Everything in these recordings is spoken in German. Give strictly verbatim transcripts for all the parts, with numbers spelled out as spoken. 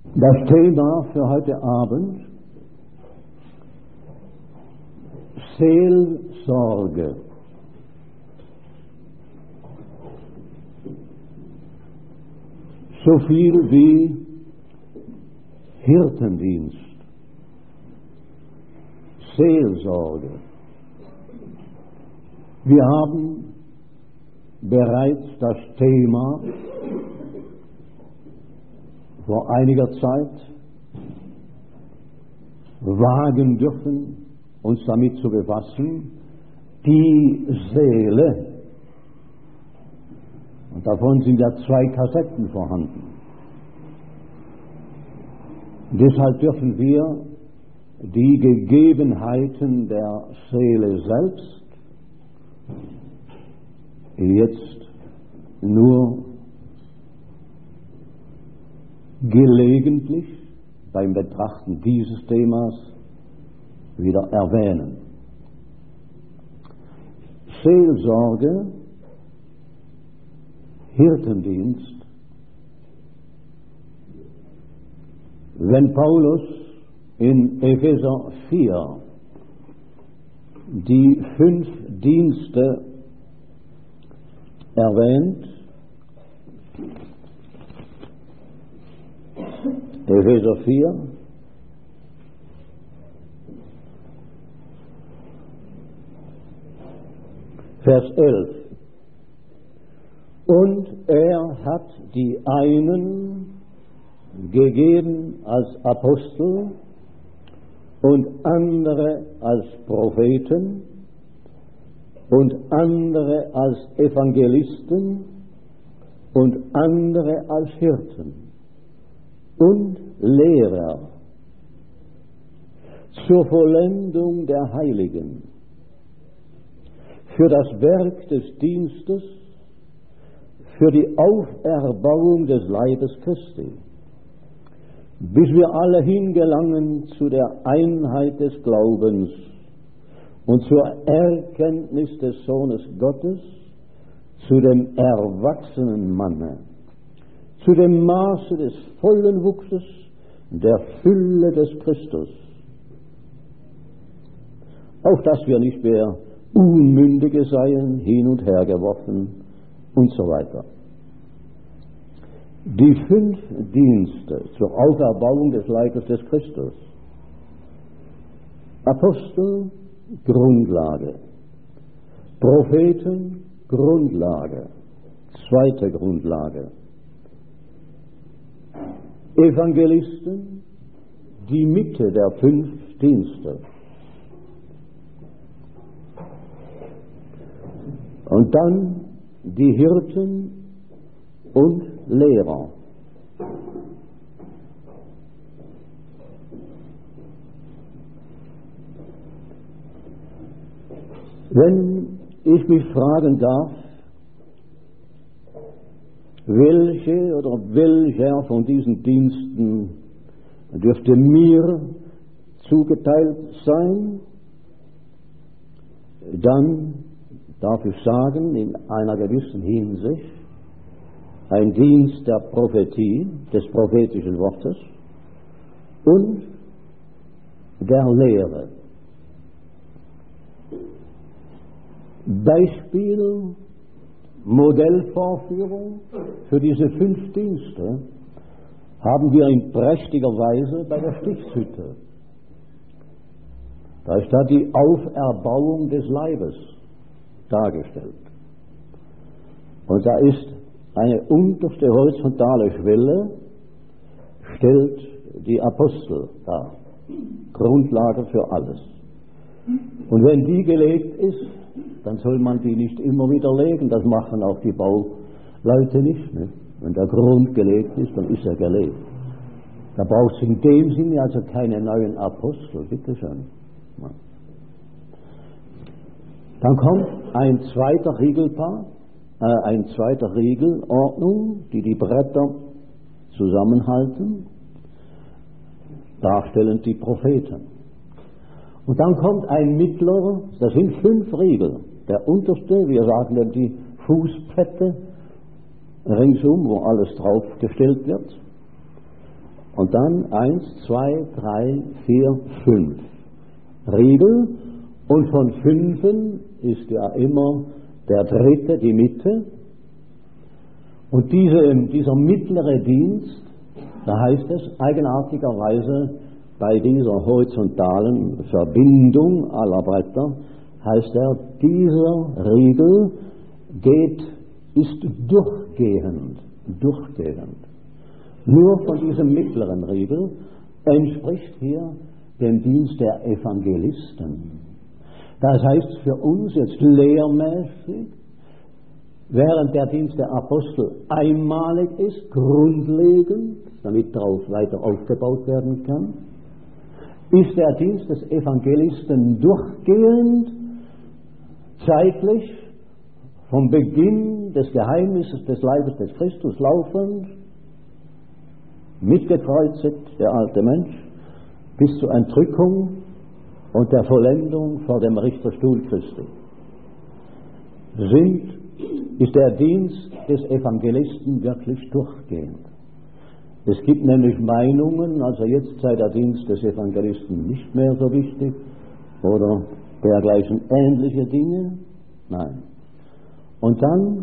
Das Thema für heute Abend: Seelsorge. So viel wie Hirtendienst, Seelsorge. Wir haben bereits das Thema vor einiger Zeit wagen dürfen, uns damit zu befassen, die Seele. Und davon sind ja zwei Kassetten vorhanden. Deshalb dürfen wir die Gegebenheiten der Seele selbst jetzt nur gelegentlich beim Betrachten dieses Themas wieder erwähnen. Seelsorge, Hirtendienst. Wenn Paulus in Epheser vier die fünf Dienste erwähnt, Epheser vier, Vers elf. Und er hat die einen gegeben als Apostel und andere als Propheten und andere als Evangelisten und andere als Hirten und Lehrer zur Vollendung der Heiligen, für das Werk des Dienstes, für die Auferbauung des Leibes Christi, bis wir alle hingelangen zu der Einheit des Glaubens und zur Erkenntnis des Sohnes Gottes, zu dem erwachsenen Manne, zu dem Maße des vollen Wuchses, der Fülle des Christus, auf dass wir nicht mehr Unmündige seien, hin und her geworfen und so weiter. Die fünf Dienste zur Auferbauung des Leibes des Christus. Apostel, Grundlage. Propheten, Grundlage. Zweite Grundlage. Evangelisten, die Mitte der fünf Dienste. Und dann die Hirten und Lehrer. Wenn ich mich fragen darf, welche oder welcher von diesen Diensten dürfte mir zugeteilt sein, dann darf ich sagen, in einer gewissen Hinsicht, ein Dienst der Prophetie, des prophetischen Wortes und der Lehre. Beispiel, Modellvorführung für diese fünf Dienste haben wir in prächtiger Weise bei der Stiftshütte. Da ist da die Auferbauung des Leibes dargestellt. Und da ist eine unterste horizontale Schwelle, stellt die Apostel dar, Grundlage für alles. Und wenn die gelegt ist, dann soll man die nicht immer wieder legen, das machen auch die Bauleute nicht. Ne? Wenn der Grund gelegt ist, dann ist er gelegt. Da braucht es in dem Sinne also keine neuen Apostel, bitteschön. Ja. Dann kommt ein zweiter Riegelpaar, äh, ein zweiter Riegelordnung, die die Bretter zusammenhalten, darstellend die Propheten. Und dann kommt ein mittlerer, das sind fünf Riegel. Der unterste, wir sagen dann die Fußpette ringsum, wo alles draufgestellt wird. Und dann eins, zwei, drei, vier, fünf Riegel. Und von fünfen ist ja immer der dritte, die Mitte. Und diese, dieser mittlere Dienst, da heißt es eigenartigerweise bei dieser horizontalen Verbindung aller Bretter, heißt er, dieser Riegel geht, ist durchgehend, durchgehend. Nur von diesem mittleren Riegel entspricht hier dem Dienst der Evangelisten. Das heißt für uns jetzt lehrmäßig, während der Dienst der Apostel einmalig ist, grundlegend, damit darauf weiter aufgebaut werden kann, ist der Dienst des Evangelisten durchgehend, zeitlich, vom Beginn des Geheimnisses des Leibes des Christus laufend, mitgekreuzigt, der alte Mensch, bis zur Entrückung und der Vollendung vor dem Richterstuhl Christi. Sind, ist der Dienst des Evangelisten wirklich durchgehend. Es gibt nämlich Meinungen, also jetzt sei der Dienst des Evangelisten nicht mehr so wichtig oder dergleichen ähnliche Dinge. Nein. Und dann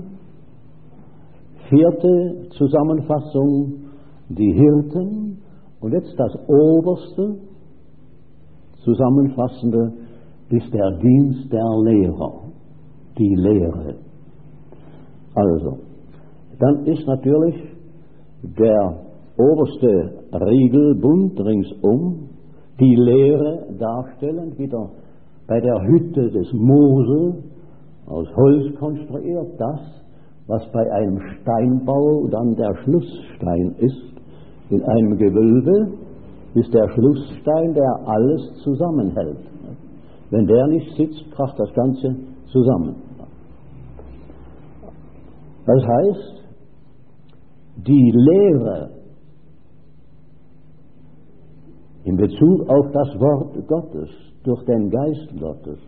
vierte Zusammenfassung, die Hirten. Und jetzt das oberste Zusammenfassende ist der Dienst der Lehrer, die Lehre. Also, dann ist natürlich der oberste Riegelbund ringsum die Lehre darstellend, wieder bei der Hütte des Mose aus Holz konstruiert, das, was bei einem Steinbau dann der Schlussstein ist, in einem Gewölbe ist der Schlussstein, der alles zusammenhält. Wenn der nicht sitzt, kracht das Ganze zusammen. Das heißt, die Lehre in Bezug auf das Wort Gottes durch den Geist Gottes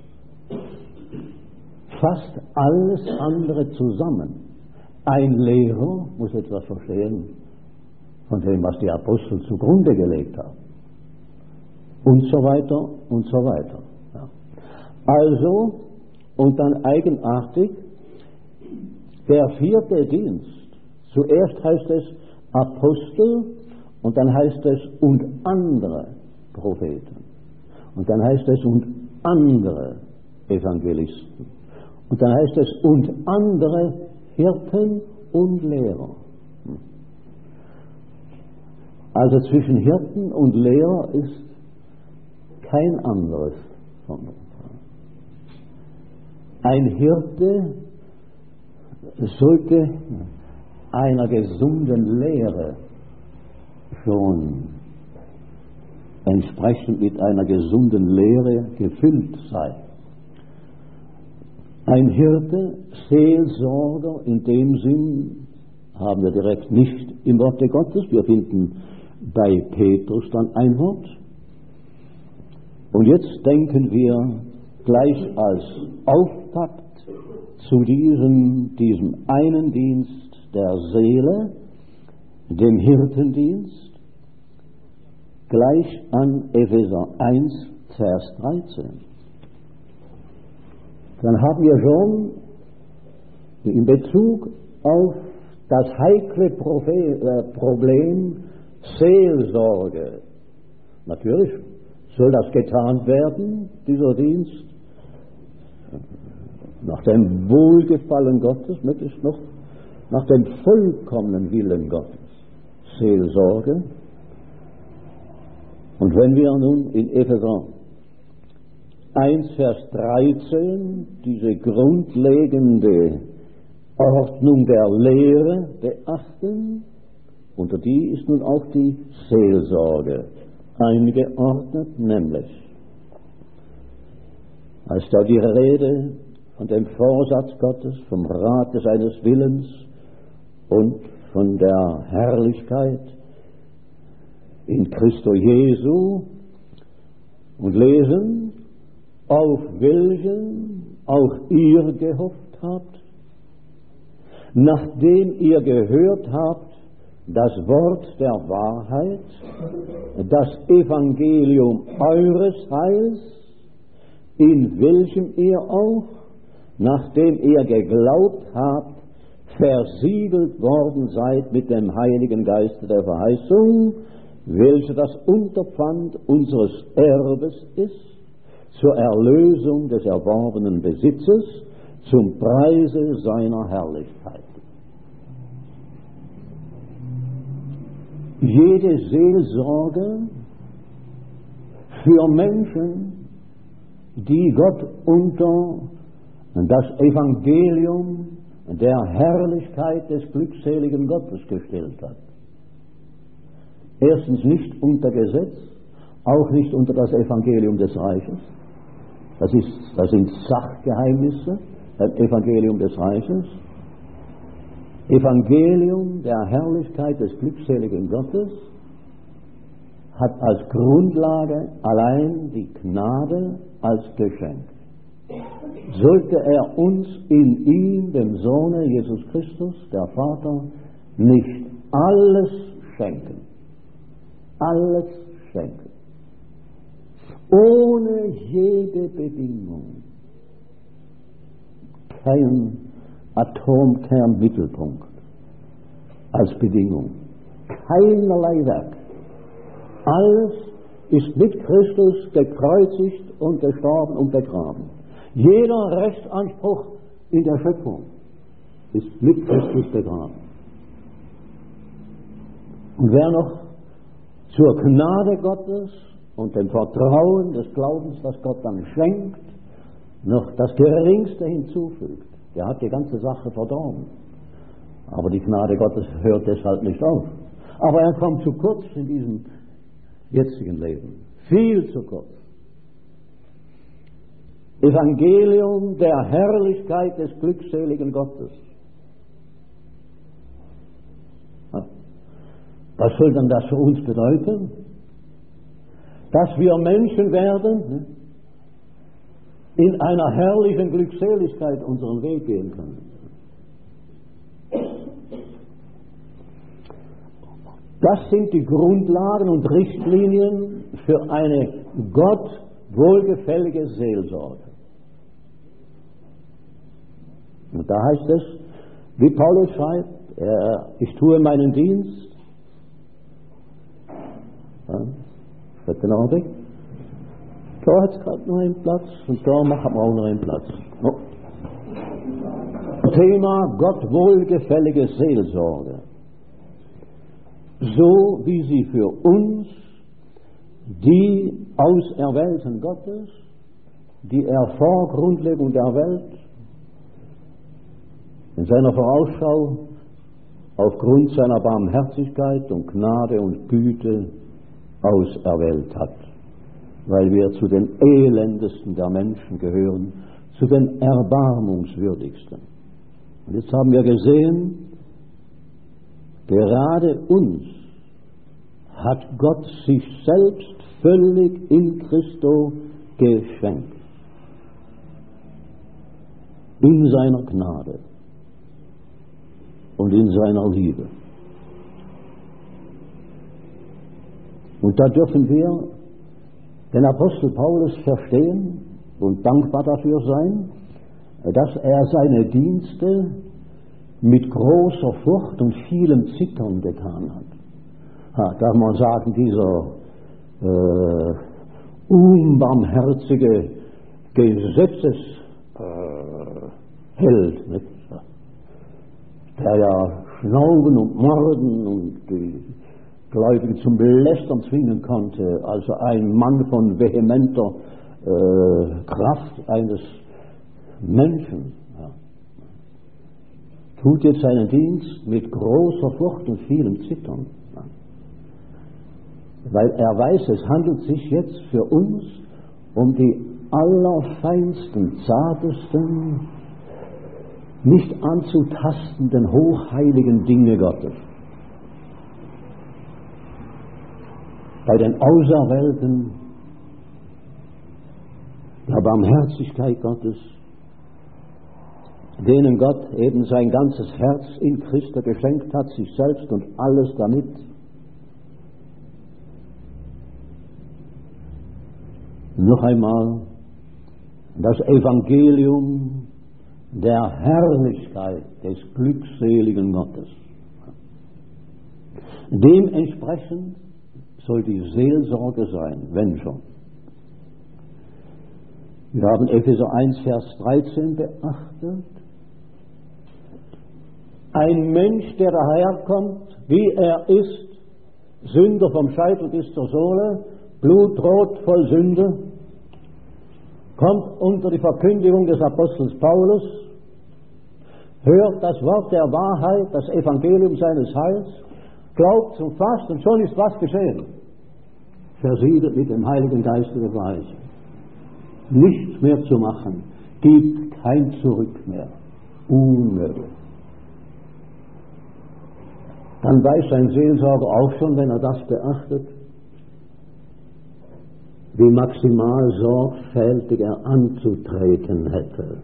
fasst alles andere zusammen. Ein Lehrer muss etwas verstehen von dem, was die Apostel zugrunde gelegt haben. Und so weiter und so weiter. Ja. Also, und dann eigenartig, der vierte Dienst. Zuerst heißt es Apostel und dann heißt es und andere Propheten. Und dann heißt es und andere Evangelisten. Und dann heißt es und andere Hirten und Lehrer. Also zwischen Hirten und Lehrer ist kein anderes. Ein Hirte sollte einer gesunden Lehre schon entsprechend mit einer gesunden Lehre gefüllt sein. Ein Hirte, Seelsorger in dem Sinn haben wir direkt nicht im Worte Gottes. Wir finden bei Petrus dann ein Wort. Und jetzt denken wir gleich als Auftakt zu diesem, diesem einen Dienst der Seele, dem Hirtendienst, gleich an Epheser eins, Vers dreizehn. Dann haben wir schon in Bezug auf das heikle Problem Seelsorge. Natürlich soll das getan werden, dieser Dienst, nach dem Wohlgefallen Gottes, möglichst noch nach dem vollkommenen Willen Gottes. Seelsorge. Und wenn wir nun in Epheser eins, Vers dreizehn diese grundlegende Ordnung der Lehre beachten, unter die ist nun auch die Seelsorge eingeordnet, nämlich als da die Rede von dem Vorsatz Gottes, vom Rate seines Willens und von der Herrlichkeit in Christo Jesu und lesen, auf welchen auch ihr gehofft habt, nachdem ihr gehört habt das Wort der Wahrheit, das Evangelium eures Heils, in welchem ihr auch, nachdem ihr geglaubt habt, versiegelt worden seid mit dem Heiligen Geiste der Verheißung, welcher das Unterpfand unseres Erbes ist, zur Erlösung des erworbenen Besitzes, zum Preise seiner Herrlichkeit. Jede Seelsorge für Menschen, die Gott unter das Evangelium der Herrlichkeit des glückseligen Gottes gestellt hat. Erstens nicht unter Gesetz, auch nicht unter das Evangelium des Reiches. Das, ist, das sind Sachgeheimnisse, das Evangelium des Reiches. Evangelium der Herrlichkeit des glückseligen Gottes hat als Grundlage allein die Gnade als Geschenk. Sollte er uns in ihm, dem Sohne Jesus Christus, der Vater, nicht alles schenken, alles schenken, ohne jede Bedingung, kein Atomkernmittelpunkt als Bedingung, keinerlei Werk, alles ist mit Christus gekreuzigt und gestorben und begraben. Jeder Rechtsanspruch in der Schöpfung ist mit Christus begraben. Und wer noch zur Gnade Gottes und dem Vertrauen des Glaubens, das Gott dann schenkt, noch das Geringste hinzufügt, der hat die ganze Sache verdorben. Aber die Gnade Gottes hört deshalb nicht auf. Aber er kommt zu kurz in diesem jetzigen Leben. Viel zu kurz. Evangelium der Herrlichkeit des glückseligen Gottes. Was soll denn das für uns bedeuten? Dass wir Menschen werden, in einer herrlichen Glückseligkeit unseren Weg gehen können. Das sind die Grundlagen und Richtlinien für eine Gott wohlgefällige Seelsorge. Und da heißt es, wie Paulus schreibt, äh, ich tue meinen Dienst. Ja, wird den Augenblick. Da hat es gerade noch einen Platz und da machen wir auch noch einen Platz. Oh. Thema Gott wohlgefällige Seelsorge. So wie sie für uns, die Auserwählten Gottes, die er vor Grundlegung der Welt in seiner Vorausschau aufgrund seiner Barmherzigkeit und Gnade und Güte auserwählt hat, weil wir zu den elendesten der Menschen gehören, zu den erbarmungswürdigsten. Und jetzt haben wir gesehen, gerade uns hat Gott sich selbst völlig in Christo geschenkt. In seiner Gnade und in seiner Liebe. Und da dürfen wir den Apostel Paulus verstehen und dankbar dafür sein, dass er seine Dienste mit großer Furcht und vielem Zittern getan hat. Ha, darf man sagen, dieser äh, unbarmherzige Gesetzesheld, äh, nicht? Der ja schnauben und morden und die Gläubigen zum Belästern zwingen konnte, also ein Mann von vehementer äh, Kraft eines Menschen, ja, tut jetzt seinen Dienst mit großer Furcht und vielem Zittern. Ja. Weil er weiß, es handelt sich jetzt für uns um die allerfeinsten, zartesten, nicht anzutastenden, hochheiligen Dinge Gottes. Bei den Auserwählten der Barmherzigkeit Gottes, denen Gott eben sein ganzes Herz in Christus geschenkt hat, sich selbst und alles damit. Noch einmal, das Evangelium der Herrlichkeit des glückseligen Gottes. Dementsprechend soll die Seelsorge sein, wenn schon. Wir haben Epheser eins, Vers dreizehn beachtet. Ein Mensch, der daherkommt, wie er ist, Sünder vom Scheitel bis zur Sohle, blutrot voll Sünde, kommt unter die Verkündigung des Apostels Paulus, hört das Wort der Wahrheit, das Evangelium seines Heils, glaubt zum Fast und schon ist was geschehen. Versiegelt mit dem Heiligen Geist der Verheißung. Nichts mehr zu machen, gibt kein Zurück mehr. Unmöglich. Dann weiß ein Seelsorger auch schon, wenn er das beachtet, wie maximal sorgfältig er anzutreten hätte.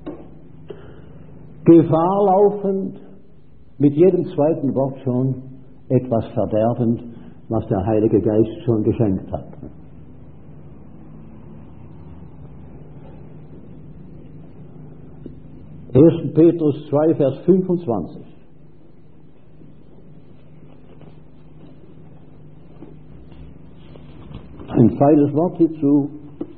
Gefahr laufend, mit jedem zweiten Wort schon etwas verderbend, was der Heilige Geist schon geschenkt hat. erster Petrus zwei, Vers fünfundzwanzig. Ein feines Wort hierzu.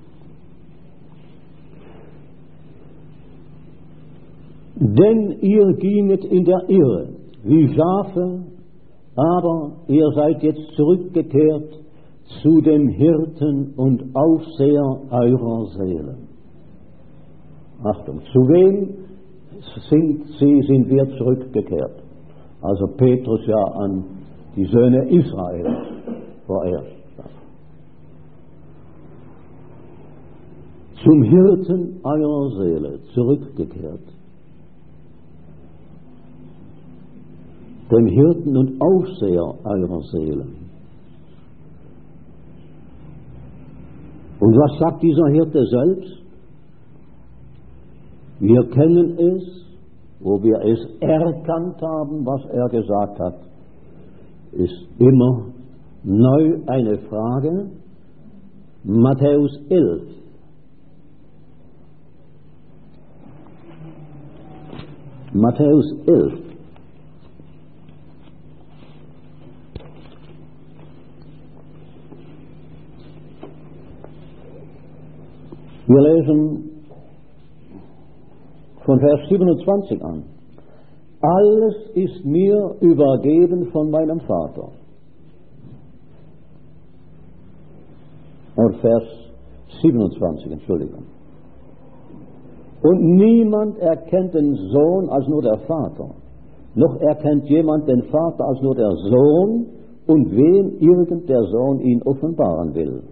Denn ihr ginget in der Irre, wie Schafe, aber ihr seid jetzt zurückgekehrt zu dem Hirten und Aufseher eurer Seelen. Achtung, zu wem sind sie, sind wir zurückgekehrt? Also Petrus ja an die Söhne Israels vorerst. Zum Hirten eurer Seele zurückgekehrt. Dem Hirten und Aufseher eurer Seelen. Und was sagt dieser Hirte selbst? Wir kennen es, wo wir es erkannt haben, was er gesagt hat, ist immer neu eine Frage. Matthäus elf. Matthäus elf. Wir lesen von Vers siebenundzwanzig an. Alles ist mir übergeben von meinem Vater. Und Vers siebenundzwanzig, Entschuldigung. Und niemand erkennt den Sohn als nur der Vater, noch erkennt jemand den Vater als nur der Sohn und wem irgend der Sohn ihn offenbaren will.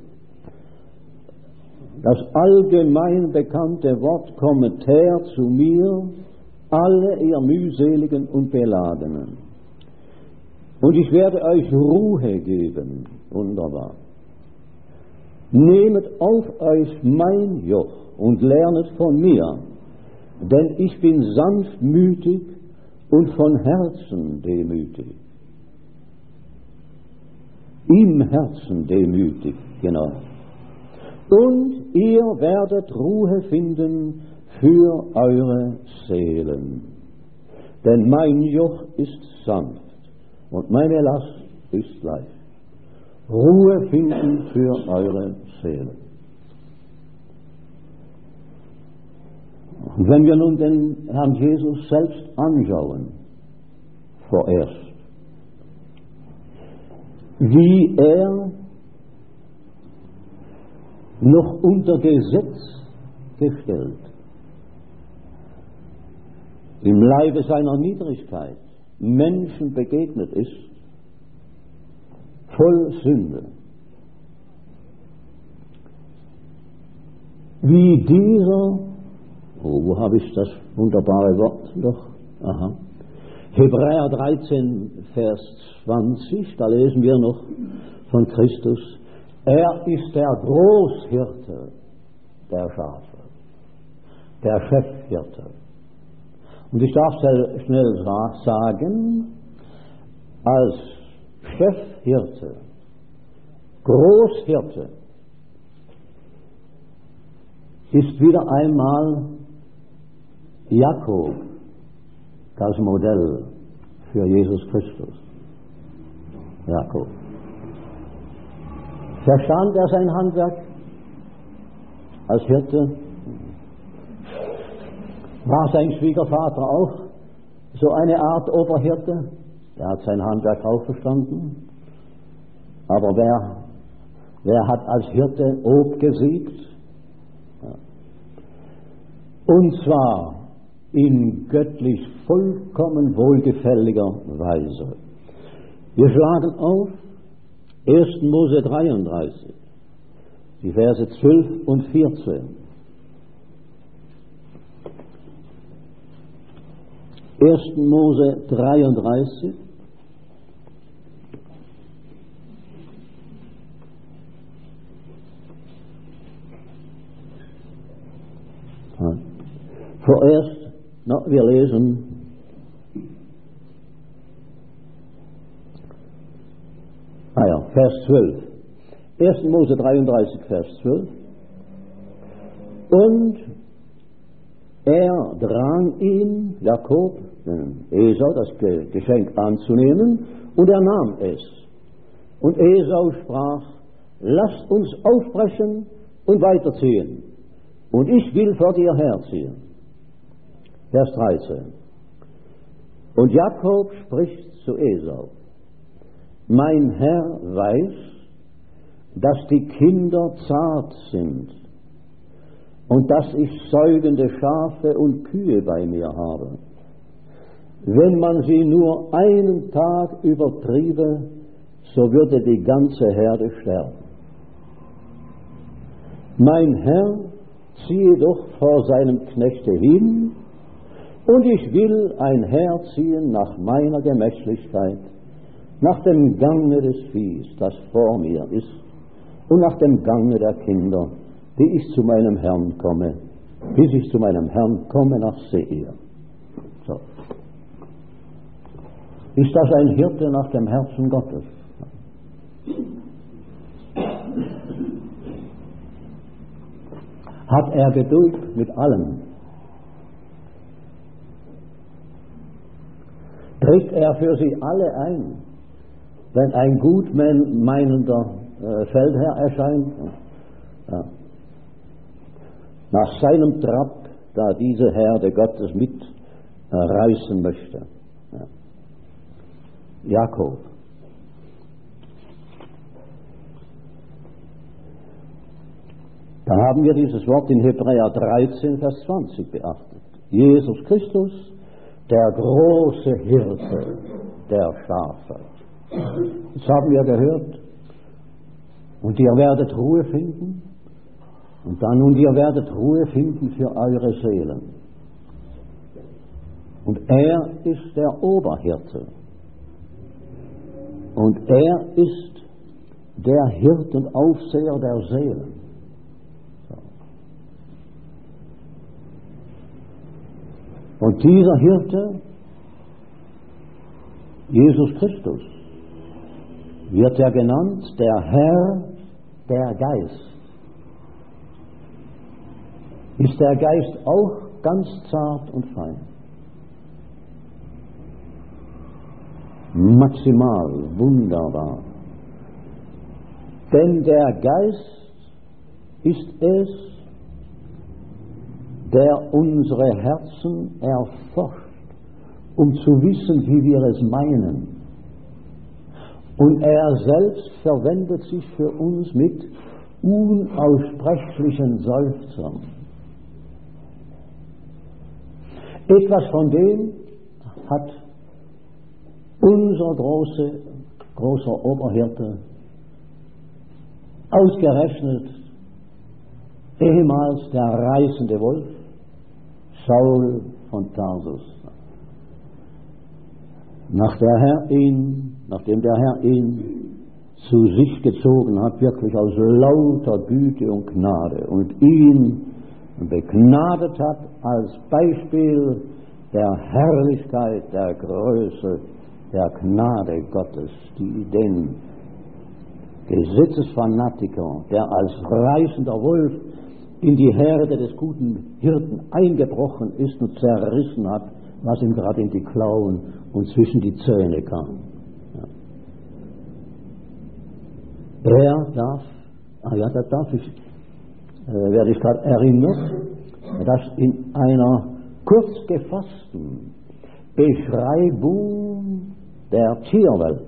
Das allgemein bekannte Wort kommet her zu mir, alle ihr mühseligen und Beladenen. Und ich werde euch Ruhe geben. Wunderbar. Nehmet auf euch mein Joch und lernet von mir, denn ich bin sanftmütig und von Herzen demütig. Im Herzen demütig, genau. Und ihr werdet Ruhe finden für eure Seelen. Denn mein Joch ist sanft und meine Last ist leicht. Ruhe finden für eure Seelen. Und wenn wir nun den Herrn Jesus selbst anschauen, vorerst, wie er noch unter Gesetz gestellt, im Leibe seiner Niedrigkeit Menschen begegnet ist, voll Sünde. Wie dieser, oh, wo habe ich das wunderbare Wort noch? Aha. Hebräer dreizehn, Vers zwanzig, da lesen wir noch von Christus. Er ist der Großhirte der Schafe, der Chefhirte. Und ich darf schnell sagen, als Chefhirte, Großhirte, ist wieder einmal Jakob das Modell für Jesus Christus. Jakob. Verstand er sein Handwerk als Hirte? War sein Schwiegervater auch so eine Art Oberhirte? Er hat sein Handwerk auch verstanden. Aber wer, wer hat als Hirte obgesiegt? Ja. Und zwar in göttlich vollkommen wohlgefälliger Weise. Wir schlagen auf ersten Mose dreiunddreißig, die Verse zwölf und vierzehn. ersten Mose dreiunddreißig, vorerst, na, wir lesen ah ja, Vers zwölf. ersten Mose dreiunddreißig, Vers zwölf. Und er drang ihn, Jakob, Esau, das Geschenk anzunehmen, und er nahm es. Und Esau sprach: Lasst uns aufbrechen und weiterziehen, und ich will vor dir herziehen. Vers dreizehn. Und Jakob spricht zu Esau: Mein Herr weiß, dass die Kinder zart sind und dass ich säugende Schafe und Kühe bei mir habe. Wenn man sie nur einen Tag übertriebe, so würde die ganze Herde sterben. Mein Herr ziehe doch vor seinem Knechte hin, und ich will ein Heer ziehen nach meiner Gemächlichkeit, nach dem Gange des Viehs, das vor mir ist, und nach dem Gange der Kinder, die ich zu meinem Herrn komme, bis ich zu meinem Herrn komme nach Seir. So. Ist das ein Hirte nach dem Herzen Gottes? Hat er Geduld mit allen? Tritt er für sie alle ein, wenn ein gut meinender äh, Feldherr erscheint? Ja. Nach seinem Trab, da diese Herde Gottes mitreißen äh, möchte. Ja. Jakob. Da haben wir dieses Wort in Hebräer dreizehn, Vers zwanzig beachtet. Jesus Christus, der große Hirte der Schafe. Das haben wir gehört. Und ihr werdet Ruhe finden. Und dann, und ihr werdet Ruhe finden für eure Seelen. Und er ist der Oberhirte. Und er ist der Hirt und Aufseher der Seelen. So. Und dieser Hirte, Jesus Christus, wird ja genannt der Herr, der Geist. Ist der Geist auch ganz zart und fein? Maximal, wunderbar. Denn der Geist ist es, der unsere Herzen erforscht, um zu wissen, wie wir es meinen. Und er selbst verwendet sich für uns mit unaussprechlichen Seufzern. Etwas von dem hat unser große, großer Oberhirte ausgerechnet, ehemals der reißende Wolf, Saul von Tarsus. Nach der Herr ihn, nachdem der Herr ihn zu sich gezogen hat, wirklich aus lauter Güte und Gnade, und ihn begnadet hat als Beispiel der Herrlichkeit, der Größe, der Gnade Gottes, die den Gesetzesfanatiker, der als reißender Wolf in die Herde des guten Hirten eingebrochen ist und zerrissen hat, was ihm gerade in die Klauen und zwischen die Zähne kam. Ja. Er darf, ah ja, da darf ich, äh, werde ich gerade erinnert, dass in einer kurz gefassten Beschreibung der Tierwelt,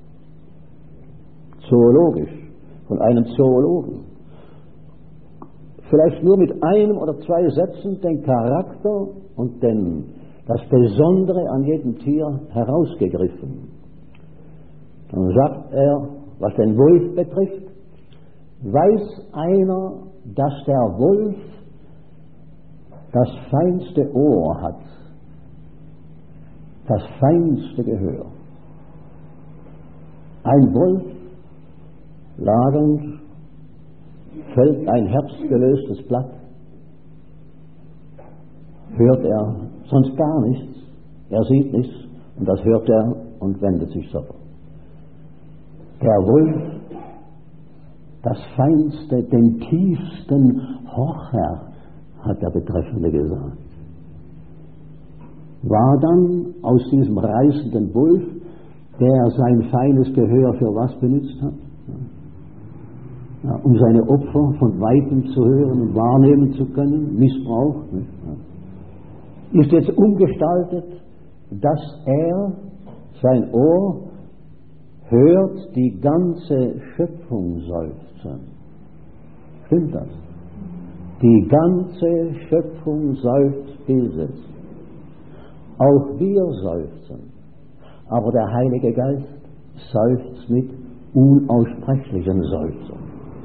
zoologisch, von einem Zoologen, vielleicht nur mit einem oder zwei Sätzen den Charakter und den, das Besondere an jedem Tier herausgegriffen. Dann sagt er, was den Wolf betrifft, weiß einer, dass der Wolf das feinste Ohr hat, das feinste Gehör. Ein Wolf, lagernd, fällt ein herbstgelöstes Blatt, hört er sonst gar nichts, er sieht nichts und das hört er und wendet sich sofort. Der Wolf, das feinste, den tiefsten Horcher, hat der Betreffende gesagt. War dann aus diesem reißenden Wolf, der sein feines Gehör für was benutzt hat? Ja, um seine Opfer von Weitem zu hören und wahrnehmen zu können, Missbrauch, nicht? Ja. Ist jetzt umgestaltet, dass er sein Ohr hört die ganze Schöpfung seufzen. Stimmt das? Die ganze Schöpfung seufzt dieses. Auch wir seufzen. Aber der Heilige Geist seufzt mit unaussprechlichen Seufzen.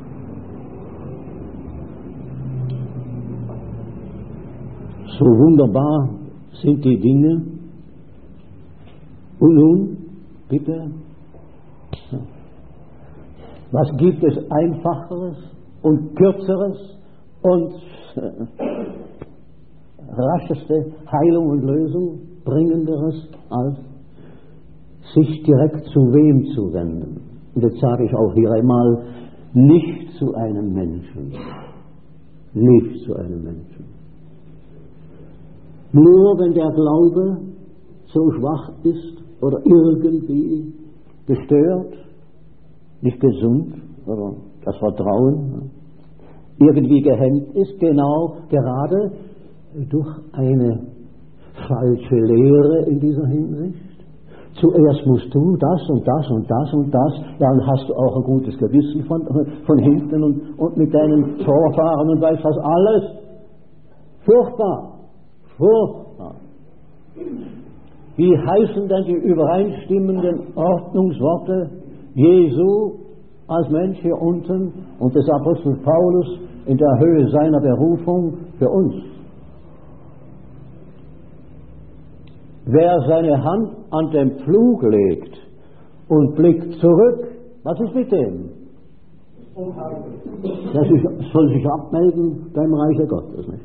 So wunderbar sind die Dinge. Und nun, bitte, was gibt es Einfacheres und Kürzeres und rascheste Heilung und Lösung bringenderes, als sich direkt zu wem zu wenden? Und jetzt sage ich auch hier einmal, nicht zu einem Menschen. Nicht zu einem Menschen. Nur wenn der Glaube so schwach ist oder irgendwie gestört, nicht gesund, oder das Vertrauen irgendwie gehemmt ist, genau gerade durch eine falsche Lehre in dieser Hinsicht. Zuerst musst du das und das und das und das, dann hast du auch ein gutes Gewissen von, von hinten und, und mit deinen Vorfahren und weißt was alles. Furchtbar, furchtbar. Wie heißen denn die übereinstimmenden Ordnungsworte Jesu als Mensch hier unten und des Apostels Paulus in der Höhe seiner Berufung für uns? Wer seine Hand an den Pflug legt und blickt zurück, was ist mit dem? Das ist, soll sich abmelden beim Reiche Gottes, nicht?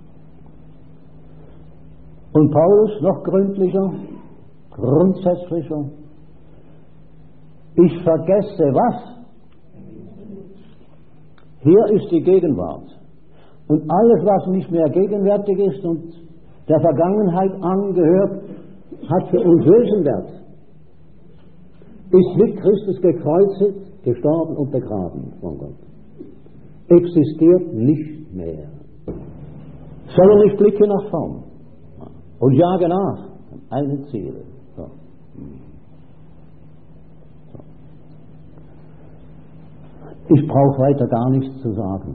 Und Paulus noch gründlicher, grundsätzlicher. Ich vergesse was? Hier ist die Gegenwart. Und alles, was nicht mehr gegenwärtig ist und der Vergangenheit angehört, hat für uns welchen Wert? Ist mit Christus gekreuzigt, gestorben und begraben von Gott. Existiert nicht mehr. Sondern ich blicke nach vorn und jage nach einem Ziel. So. So. Ich brauche weiter gar nichts zu sagen.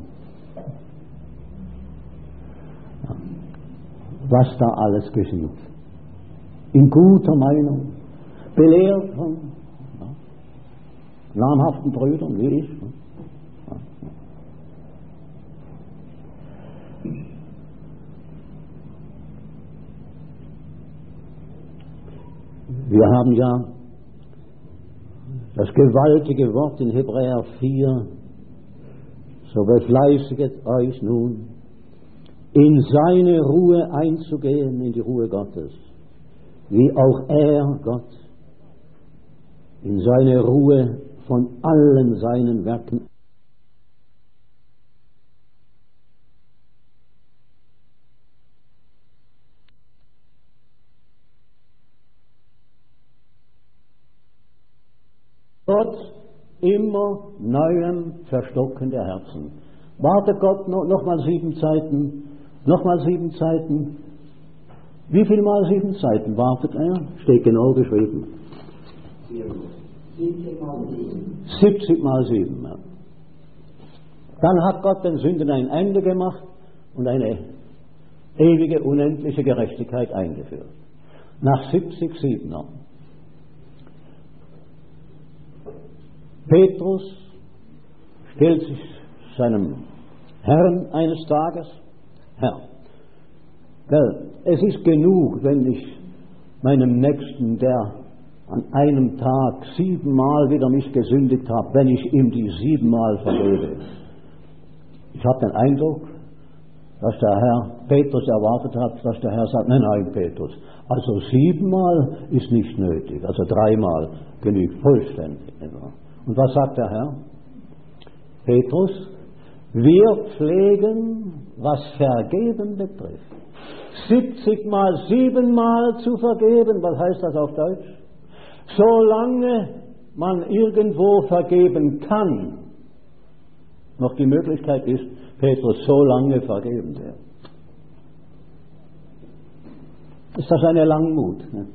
Was da alles geschieht. In guter Meinung, belehrt von ja, namhaften Brüdern wie ich. Ja, ja. Wir haben ja das gewaltige Wort in Hebräer vier, so befleißiget euch nun, in seine Ruhe einzugehen, in die Ruhe Gottes, wie auch er, Gott, in seine Ruhe von allen seinen Werken. Gott immer neuem Verstocken der Herzen. Wartet Gott noch, noch mal sieben Zeiten, noch mal sieben Zeiten. Wie viel mal sieben Zeiten wartet er? Steht genau geschrieben. siebzig mal sieben. Ja. Dann hat Gott den Sünden ein Ende gemacht und eine ewige, unendliche Gerechtigkeit eingeführt. Nach siebzig Siebener. Petrus stellt sich seinem Herrn eines Tages: Herr, gell, es ist genug, wenn ich meinem Nächsten, der an einem Tag siebenmal wieder mich gesündigt hat, wenn ich ihm die siebenmal vergebe. Ich habe den Eindruck, dass der Herr Petrus erwartet hat, dass der Herr sagt: Nein, nein, Petrus, also siebenmal ist nicht nötig, also dreimal genügt vollständig. Und was sagt der Herr? Petrus, wir pflegen, was Vergeben betrifft, siebzig mal siebenmal zu vergeben. Was heißt das auf Deutsch? Solange man irgendwo vergeben kann, noch die Möglichkeit ist, Petrus, so lange vergeben wir. Ist das eine Langmut? Ne?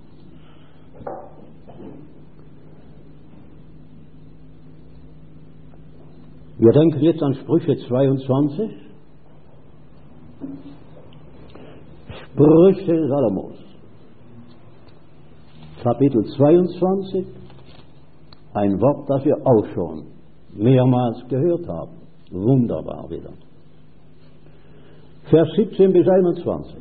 Wir denken jetzt an Sprüche zweiundzwanzig. Sprüche Salomos. Kapitel zweiundzwanzig. Ein Wort, das wir auch schon mehrmals gehört haben. Wunderbar wieder. Vers siebzehn bis einundzwanzig.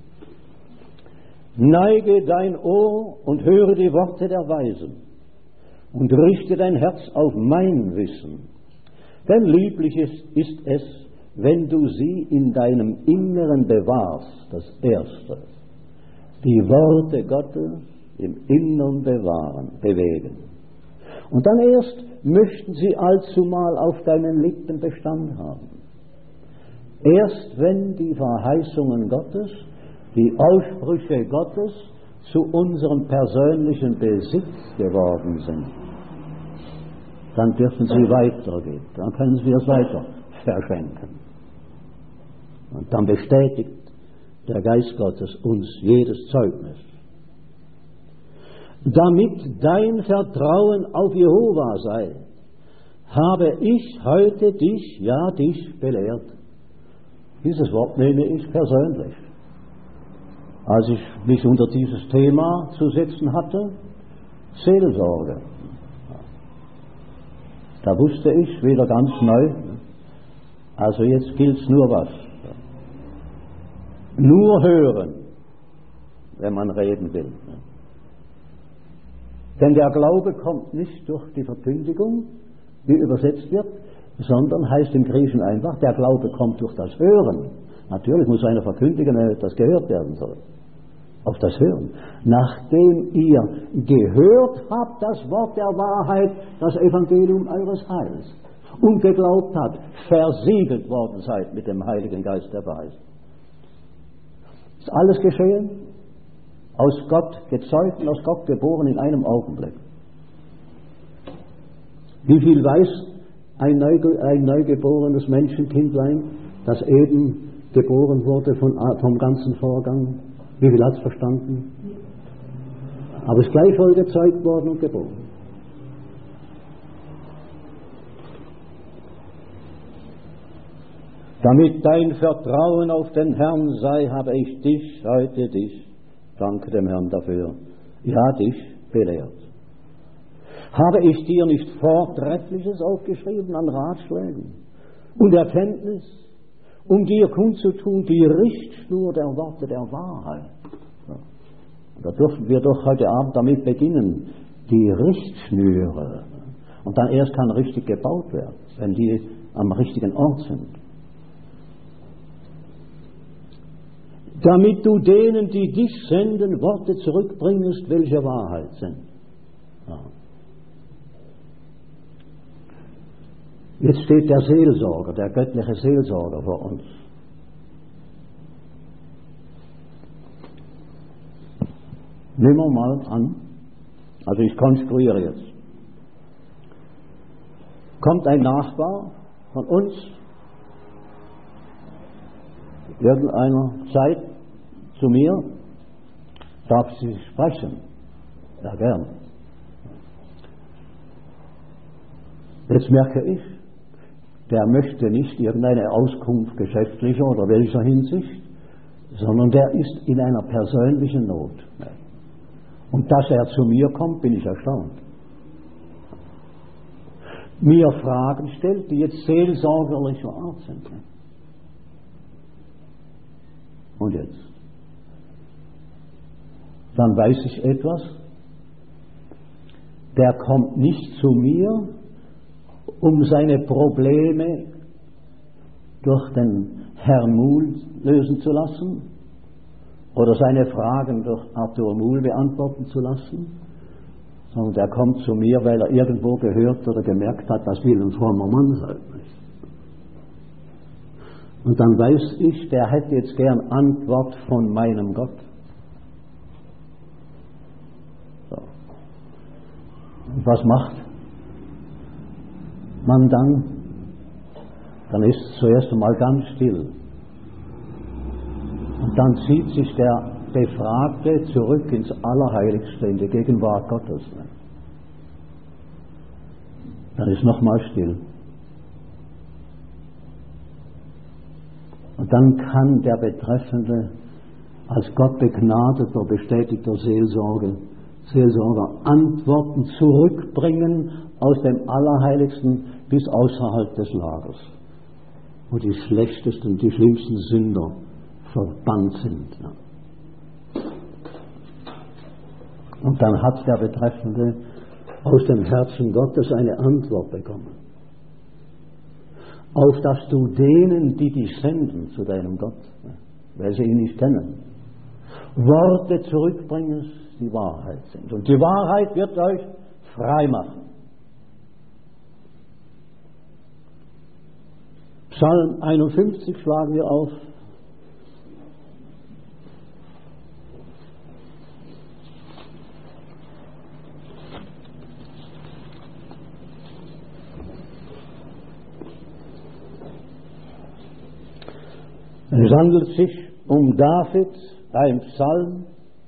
Neige dein Ohr und höre die Worte der Weisen und richte dein Herz auf mein Wissen. Denn lieblich ist, ist es, wenn du sie in deinem Inneren bewahrst, das Erste. Die Worte Gottes im Innern bewahren, bewegen. Und dann erst möchten sie allzumal auf deinen Lippen Bestand haben. Erst wenn die Verheißungen Gottes, die Aussprüche Gottes zu unserem persönlichen Besitz geworden sind, dann dürfen sie weitergehen, dann können sie es weiter verschenken. Und dann bestätigt der Geist Gottes uns jedes Zeugnis. Damit dein Vertrauen auf Jehova sei, habe ich heute dich, ja dich, belehrt. Dieses Wort nehme ich persönlich. Als ich mich unter dieses Thema zu setzen hatte, Seelsorge. Da wusste ich wieder ganz neu, also jetzt gilt es nur was. Nur hören, wenn man reden will. Denn der Glaube kommt nicht durch die Verkündigung, wie übersetzt wird, sondern heißt im Griechischen einfach, der Glaube kommt durch das Hören. Natürlich muss einer verkündigen, wenn etwas gehört werden soll. Auf das Hören. Nachdem ihr gehört habt, das Wort der Wahrheit, das Evangelium eures Heils, und geglaubt habt, versiegelt worden seid mit dem Heiligen Geist der Wahrheit. Ist alles geschehen? Aus Gott gezeugt und aus Gott geboren in einem Augenblick. Wie viel weiß ein, Neuge, ein neugeborenes Menschenkindlein, das eben geboren wurde von, vom ganzen Vorgang? Wie viel hat es verstanden? Aber es ist gleich voll gezeugt worden und geboren. Damit dein Vertrauen auf den Herrn sei, habe ich dich, heute dich, danke dem Herrn dafür, ja dich belehrt. Habe ich dir nicht Vortreffliches aufgeschrieben an Ratschlägen und Erkenntnis, um dir kundzutun die Richtschnur der Worte der Wahrheit? Ja. Da dürfen wir doch heute Abend damit beginnen, die Richtschnüre. Und dann erst kann richtig gebaut werden, wenn die am richtigen Ort sind. damit du denen, die dich senden, Worte zurückbringest, welche Wahrheit sind. Ja. Jetzt steht der Seelsorger, der göttliche Seelsorger vor uns. Nehmen wir mal an, also ich konstruiere jetzt. Kommt ein Nachbar von uns, irgendeiner Zeit zu mir, darf sie sprechen? Ja, gern. Jetzt merke ich, der möchte nicht irgendeine Auskunft geschäftlicher oder welcher Hinsicht, sondern der ist in einer persönlichen Not. Und dass er zu mir kommt, bin ich erstaunt. Mir Fragen stellt, die jetzt seelsorgerlicher Art sind. Und jetzt? Dann weiß ich etwas. Der kommt nicht zu mir, um seine Probleme durch den Herrn Muhl lösen zu lassen oder seine Fragen durch Arthur Muhl beantworten zu lassen, sondern der kommt zu mir, weil er irgendwo gehört oder gemerkt hat, das will ein frommer Mann sein. Und dann weiß ich, der hätte jetzt gern Antwort von meinem Gott. So. Und was macht man dann? Dann ist es zuerst einmal ganz still. Und dann zieht sich der Befragte zurück ins Allerheiligste, in die Gegenwart Gottes. Dann ist nochmal still. Und dann kann der Betreffende als Gott begnadeter, bestätigter Seelsorge, Seelsorger Antworten zurückbringen aus dem Allerheiligsten bis außerhalb des Lagers, wo die schlechtesten, die schlimmsten Sünder verbannt sind. Ja. Und dann hat der Betreffende aus dem Herzen Gottes eine Antwort bekommen, auf dass du denen, die dich senden zu deinem Gott, weil sie ihn nicht kennen, Worte zurückbringst, die Wahrheit sind. Und die Wahrheit wird euch frei machen. Psalm einundfünfzig schlagen wir auf. Es handelt sich um David, ein Psalm,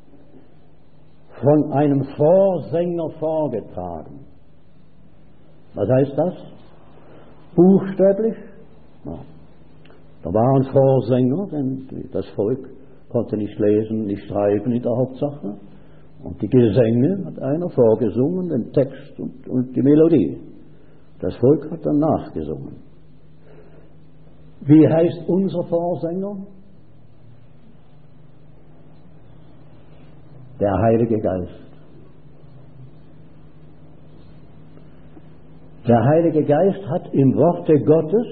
von einem Vorsänger vorgetragen. Was heißt das? Buchstäblich? Ja. Da war ein Vorsänger, denn das Volk konnte nicht lesen, nicht schreiben in der Hauptsache. Und die Gesänge hat einer vorgesungen, den Text und, und die Melodie. Das Volk hat dann nachgesungen. Wie heißt unser Vorsänger? Der Heilige Geist. Der Heilige Geist hat im Worte Gottes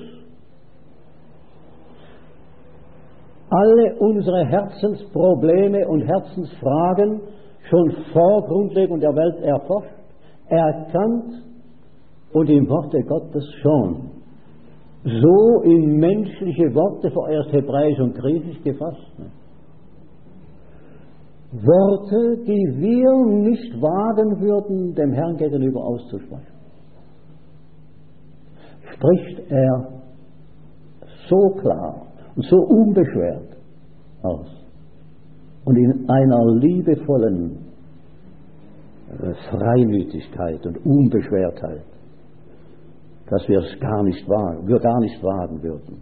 alle unsere Herzensprobleme und Herzensfragen schon vor Grundlegung der Welt erforscht, erkannt und im Worte Gottes schon so in menschliche Worte, vorerst Hebräisch und Griechisch gefasst. Worte, die wir nicht wagen würden, dem Herrn gegenüber auszusprechen. Spricht er so klar und so unbeschwert aus und in einer liebevollen Freimütigkeit und Unbeschwertheit, dass wir es gar nicht wagen, wir gar nicht wagen würden.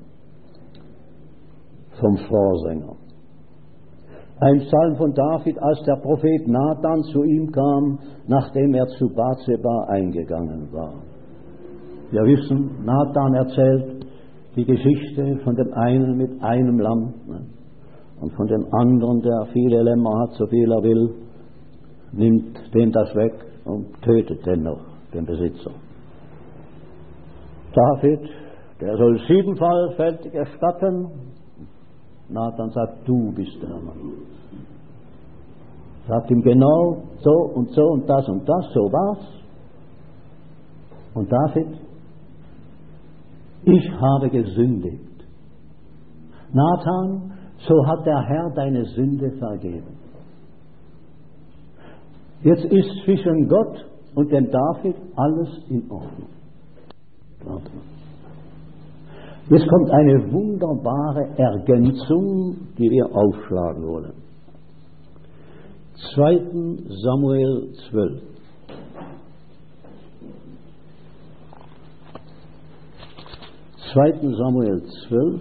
Vom Vorsänger. Ein Psalm von David, als der Prophet Nathan zu ihm kam, nachdem er zu Bathseba eingegangen war. Wir wissen, Nathan erzählt die Geschichte von dem einen mit einem Lamm, ne? Und von dem anderen, der viele Lämmer hat, so viel er will, nimmt dem das weg und tötet dennoch den Besitzer. David, der soll siebenfältig erstatten, Nathan sagt, du bist der Mann. Sagt ihm genau so und so und das und das, so war's. Und David, ich habe gesündigt. Nathan, so hat der Herr deine Sünde vergeben. Jetzt ist zwischen Gott und dem David alles in Ordnung. Jetzt kommt eine wunderbare Ergänzung, die wir aufschlagen wollen. zweiter Samuel zwölf. zweiter Samuel zwölf.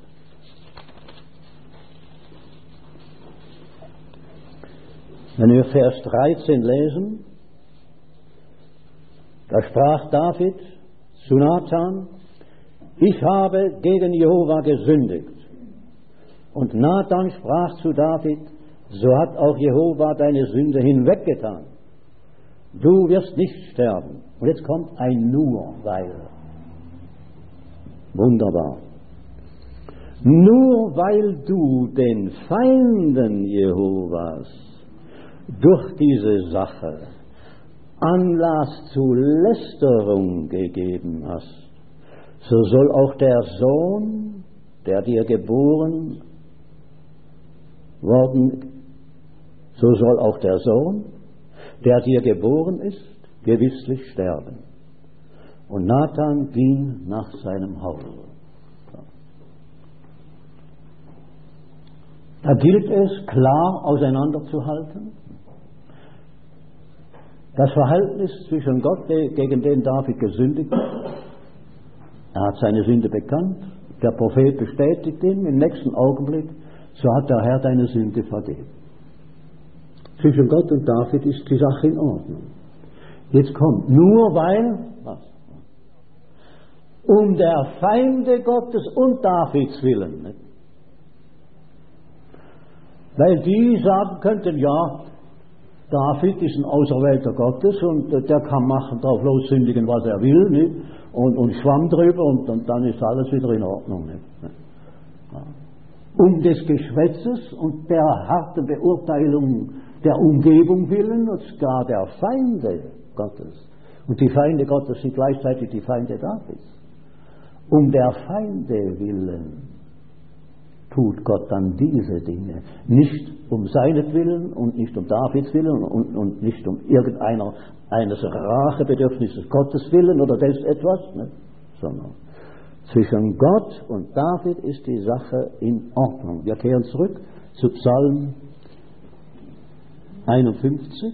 Wenn wir Vers dreizehn lesen, da sprach David zu Nathan, ich habe gegen Jehova gesündigt. Und Nathan sprach zu David, so hat auch Jehova deine Sünde hinweggetan. Du wirst nicht sterben. Und jetzt kommt ein Nur, weil. Wunderbar. Nur weil du den Feinden Jehovas durch diese Sache Anlass zu Lästerung gegeben hast, so soll auch der Sohn, der dir geboren worden, so soll auch der Sohn, der dir geboren ist, gewisslich sterben. Und Nathan ging nach seinem Haus. Da gilt es, klar auseinanderzuhalten. Das Verhältnis zwischen Gott, gegen den David gesündigt hat, er hat seine Sünde bekannt, der Prophet bestätigt ihn, im nächsten Augenblick, so hat der Herr deine Sünde vergeben. Zwischen Gott und David ist die Sache in Ordnung. Jetzt kommt, nur weil, was? Um der Feinde Gottes und Davids willen. Nicht? Weil die sagen könnten, ja, David ist ein Auserwählter Gottes und der kann machen, drauf los sündigen, was er will, nicht? Und, und schwamm drüber und, und dann ist alles wieder in Ordnung. Nicht? Ja. Um des Geschwätzes und der harten Beurteilung der Umgebung willen und gar der Feinde Gottes. Und die Feinde Gottes sind gleichzeitig die Feinde Davids. Um der Feinde willen tut Gott dann diese Dinge. Nicht um seinetwillen und nicht um Davids willen und, und nicht um irgendeiner eines Rachebedürfnisses Gottes willen oder des etwas, ne? Sondern zwischen Gott und David ist die Sache in Ordnung. Wir kehren zurück zu Psalm einundfünfzig.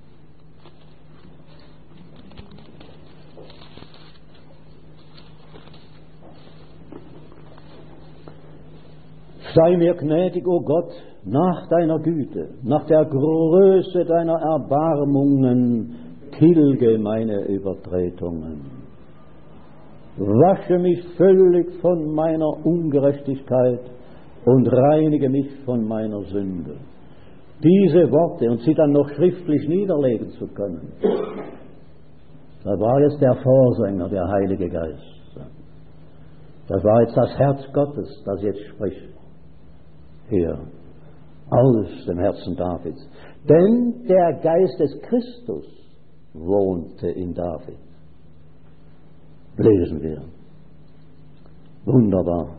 Sei mir gnädig, o Gott, nach deiner Güte, nach der Größe deiner Erbarmungen, tilge meine Übertretungen. Wasche mich völlig von meiner Ungerechtigkeit und reinige mich von meiner Sünde. Diese Worte, und sie dann noch schriftlich niederlegen zu können, da war jetzt der Vorsänger, der Heilige Geist. Das war jetzt das Herz Gottes, das jetzt spricht. Hier, aus dem Herzen Davids. Denn der Geist des Christus wohnte in David. Lesen wir. Wunderbar.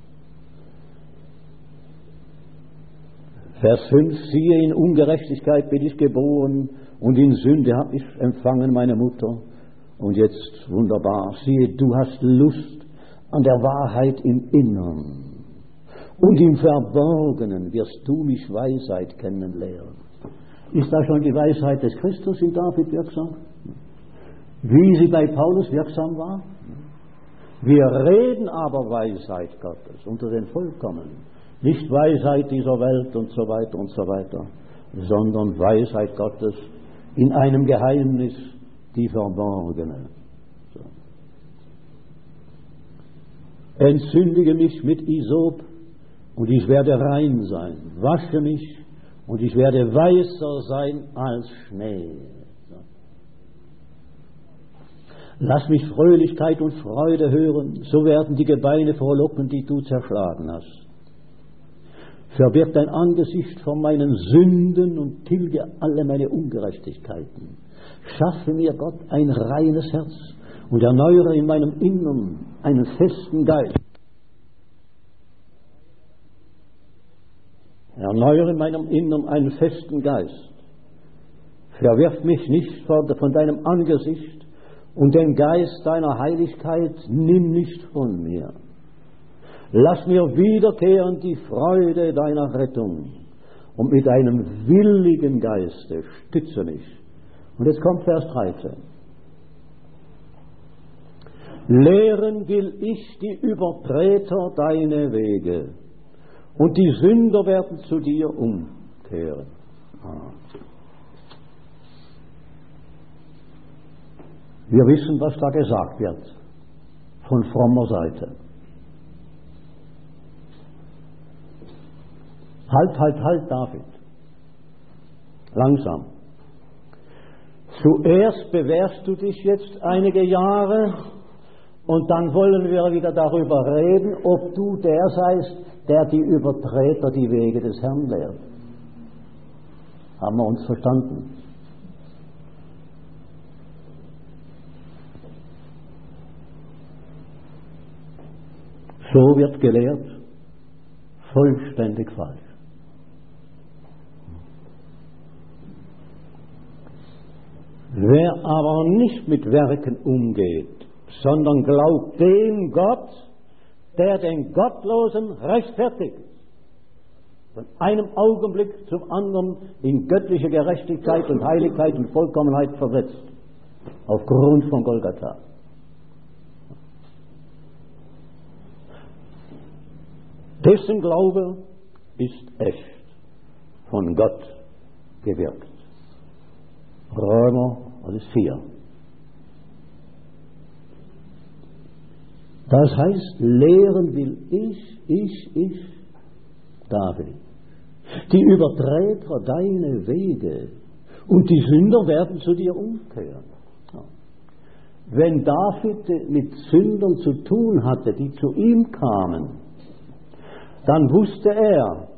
Vers fünf, siehe, in Ungerechtigkeit bin ich geboren und in Sünde habe ich empfangen meine Mutter. Und jetzt, wunderbar, siehe, du hast Lust an der Wahrheit im Innern. Und im Verborgenen wirst du mich Weisheit kennenlernen. Ist da schon die Weisheit des Christus in David wirksam? Wie sie bei Paulus wirksam war? Wir reden aber Weisheit Gottes unter den Vollkommenen. Nicht Weisheit dieser Welt und so weiter und so weiter, sondern Weisheit Gottes in einem Geheimnis, die Verborgene. So. Entzündige mich mit Isop, und ich werde rein sein. Wasche mich, und ich werde weißer sein als Schnee. So. Lass mich Fröhlichkeit und Freude hören, so werden die Gebeine frohlocken, die du zerschlagen hast. Verbirg dein Angesicht vor meinen Sünden und tilge alle meine Ungerechtigkeiten. Schaffe mir, Gott, ein reines Herz und erneuere in meinem Innern einen festen Geist. Erneuere in meinem Innern einen festen Geist. Verwirf mich nicht von deinem Angesicht und den Geist deiner Heiligkeit nimm nicht von mir. Lass mir wiederkehren die Freude deiner Rettung und mit deinem willigen Geiste stütze mich. Und jetzt kommt Vers dreizehn. Lehren will ich die Übertreter deine Wege und die Sünder werden zu dir umkehren. Ah. Wir wissen, was da gesagt wird von frommer Seite. Halt, halt, halt, David. Langsam. Zuerst bewährst du dich jetzt einige Jahre und dann wollen wir wieder darüber reden, ob du der seist, der die Übertreter die Wege des Herrn lehrt. Haben wir uns verstanden? So wird gelehrt, vollständig falsch. Wer aber nicht mit Werken umgeht, sondern glaubt dem Gott, der den Gottlosen rechtfertigt, von einem Augenblick zum anderen in göttliche Gerechtigkeit und Heiligkeit und Vollkommenheit versetzt, aufgrund von Golgatha. Dessen Glaube ist echt, von Gott gewirkt. Römer vier. Das heißt, lehren will ich, ich, ich, David, die Übertreter deine Wege und die Sünder werden zu dir umkehren. Wenn David mit Sündern zu tun hatte, die zu ihm kamen, dann wusste er,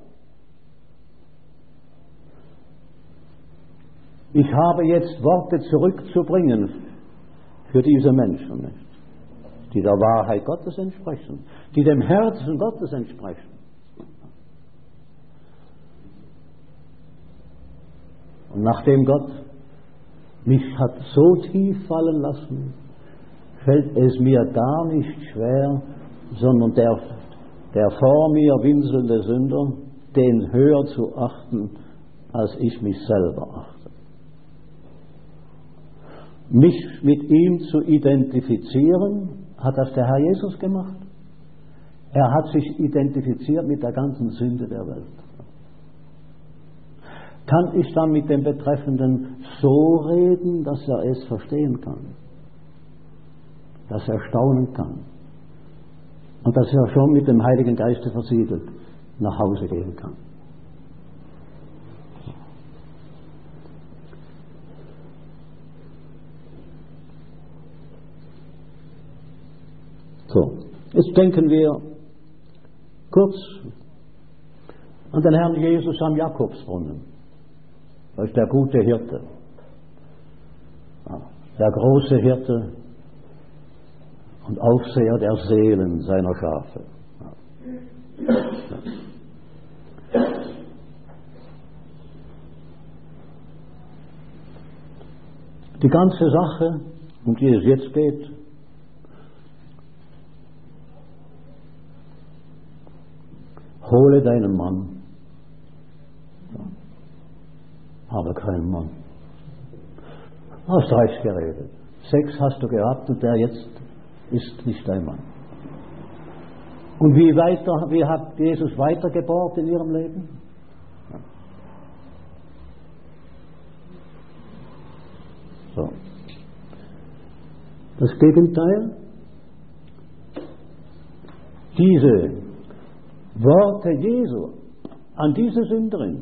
ich habe jetzt Worte zurückzubringen für diese Menschen, nicht? Die der Wahrheit Gottes entsprechen, die dem Herzen Gottes entsprechen. Und nachdem Gott mich hat so tief fallen lassen, fällt es mir gar nicht schwer, sondern der, der vor mir winselnde Sünder, den höher zu achten, als ich mich selber achte. Mich mit ihm zu identifizieren, hat das der Herr Jesus gemacht. Er hat sich identifiziert mit der ganzen Sünde der Welt. Kann ich dann mit dem Betreffenden so reden, dass er es verstehen kann, dass er staunen kann und dass er schon mit dem Heiligen Geiste versiegelt nach Hause gehen kann? So, jetzt denken wir kurz an den Herrn Jesus am Jakobsbrunnen. Das ist der gute Hirte, der große Hirte und Aufseher der Seelen seiner Schafe. Die ganze Sache, um die es jetzt geht, hole deinen Mann. Aber keinen Mann. Hast recht geredet. Sex hast du gehabt und der jetzt ist nicht dein Mann. Und wie weiter, wie hat Jesus weitergebohrt in ihrem Leben? So. Das Gegenteil. Diese Worte Jesu an diese Sünderin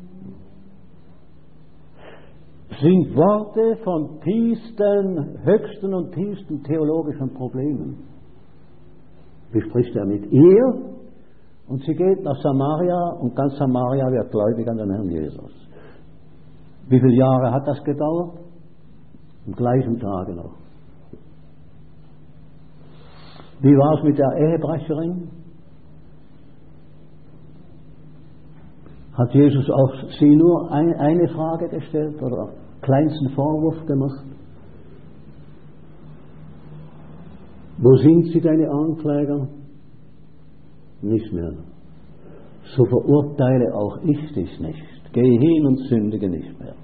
sind Worte von tiefsten, höchsten und tiefsten theologischen Problemen. Wie spricht er mit ihr Und sie geht nach Samaria und ganz Samaria wird gläubig an den Herrn Jesus. Wie viele Jahre hat das gedauert? Am gleichen Tage noch. Wie war es mit der Ehebrecherin? Hat Jesus auch sie nur ein, eine Frage gestellt oder kleinsten Vorwurf gemacht? Wo sind sie, deine Ankläger? Nicht mehr. So verurteile auch ich dich nicht. Gehe hin und sündige nicht mehr.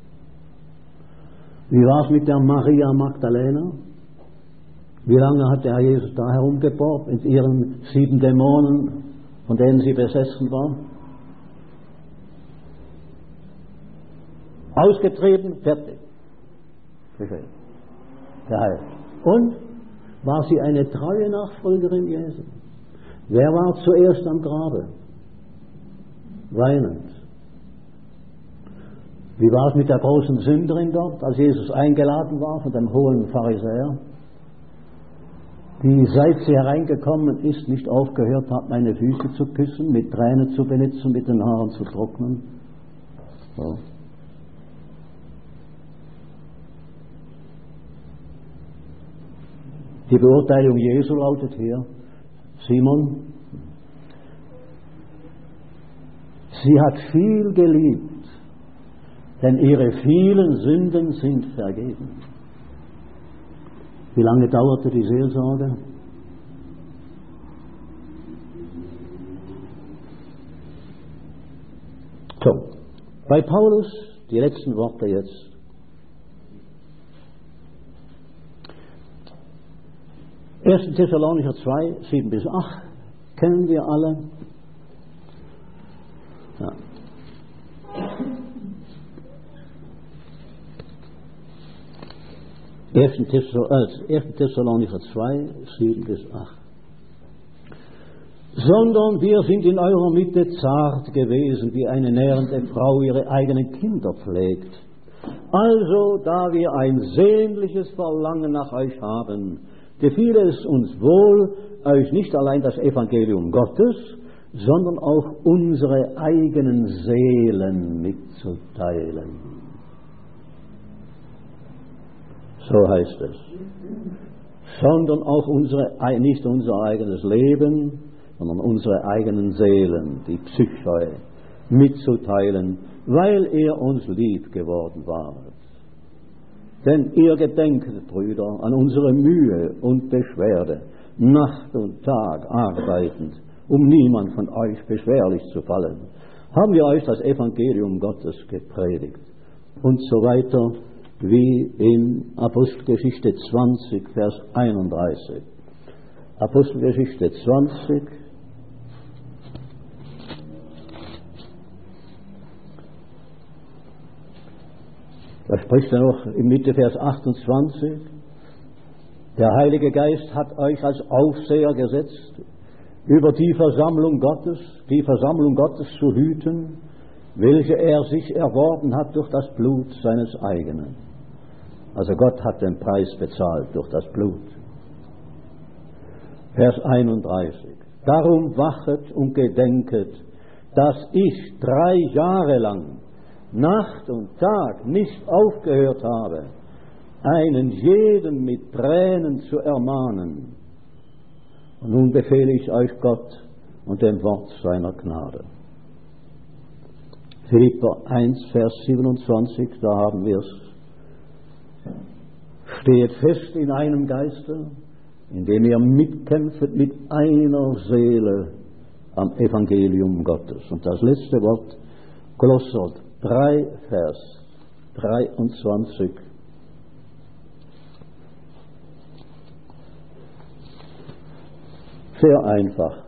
Wie war es mit der Maria Magdalena? Wie lange hat der Herr Jesus da herumgebohrt mit ihren sieben Dämonen, von denen sie besessen war? Ausgetrieben, fertig. Geheilt. Und war sie eine treue Nachfolgerin Jesu? Wer war zuerst am Grabe? Weinend. Wie war es mit der großen Sünderin dort, als Jesus eingeladen war von dem hohen Pharisäer, die, seit sie hereingekommen ist, nicht aufgehört hat, meine Füße zu küssen, mit Tränen zu benetzen, mit den Haaren zu trocknen? So. Die Beurteilung Jesu lautet hier: Simon, sie hat viel geliebt, denn ihre vielen Sünden sind vergeben. Wie lange dauerte die Seelsorge? So, bei Paulus die letzten Worte jetzt. erster Thessalonicher zwei, sieben bis acht, kennen wir alle. Ja. erster Thessalonicher zwei, sieben bis acht. Sondern wir sind in eurer Mitte zart gewesen, wie eine nährende Frau ihre eigenen Kinder pflegt. Also, da wir ein sehnliches Verlangen nach euch haben, gefiel es uns wohl, euch nicht allein das Evangelium Gottes, sondern auch unsere eigenen Seelen mitzuteilen. So heißt es. Sondern auch unsere, nicht unser eigenes Leben, sondern unsere eigenen Seelen, die Psyche, mitzuteilen, weil ihr uns lieb geworden wart. Denn ihr gedenket, Brüder, an unsere Mühe und Beschwerde, Nacht und Tag arbeitend, um niemand von euch beschwerlich zu fallen, haben wir euch das Evangelium Gottes gepredigt. Und so weiter, wie in Apostelgeschichte zwanzig, Vers einunddreißig. Apostelgeschichte zwanzig, da spricht er noch im Mitte Vers achtundzwanzig, der Heilige Geist hat euch als Aufseher gesetzt, über die Versammlung Gottes, die Versammlung Gottes zu hüten, welche er sich erworben hat durch das Blut seines eigenen. Also Gott hat den Preis bezahlt durch das Blut. Vers einunddreißig. Darum wachet und gedenket, dass ich drei Jahre lang Nacht und Tag nicht aufgehört habe, einen jeden mit Tränen zu ermahnen. Und nun befehle ich euch Gott und dem Wort seiner Gnade. Philipper eins, Vers siebenundzwanzig, da haben wir es. Steht fest in einem Geiste, indem ihr mitkämpft mit einer Seele am Evangelium Gottes. Und das letzte Wort, Kolosser drei, Vers dreiundzwanzig. Sehr einfach.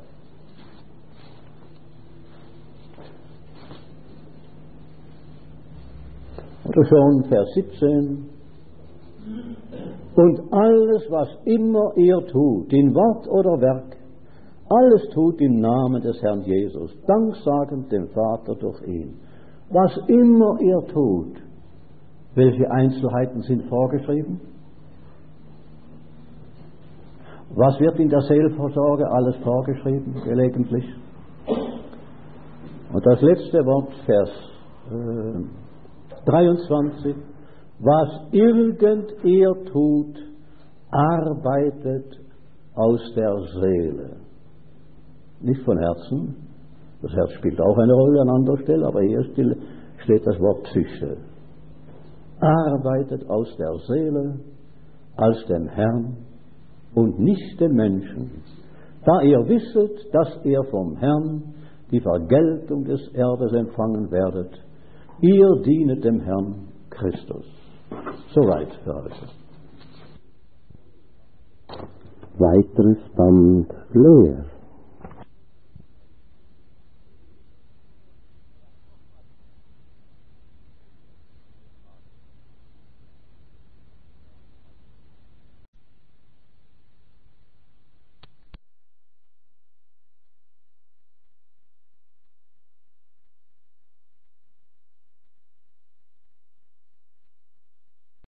Oder schon Vers siebzehn. Und alles, was immer ihr tut, in Wort oder Werk, alles tut im Namen des Herrn Jesus, danksagend dem Vater durch ihn. Was immer ihr tut, welche Einzelheiten sind vorgeschrieben? Was wird in der Seelsorge alles vorgeschrieben, gelegentlich? Und das letzte Wort, Vers äh, dreiundzwanzig, was irgend ihr tut, arbeitet aus der Seele. Nicht von Herzen, das Herz spielt auch eine Rolle an anderer Stelle, aber hier steht das Wort Psyche. Arbeitet aus der Seele, als dem Herrn und nicht dem Menschen, da ihr wisset, dass ihr vom Herrn die Vergeltung des Erbes empfangen werdet. Ihr dienet dem Herrn Christus. Soweit für heute. Weiteres Band leer.